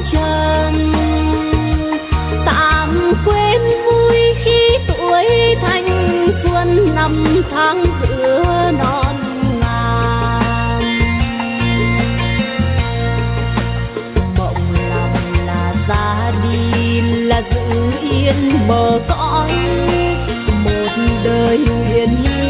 trần. Tạm quên vui khi tuổi thanh xuân, năm tháng giữa non ngàn. Mộng lòng là ra đi, là giữ yên bờ cõi, một đời huyền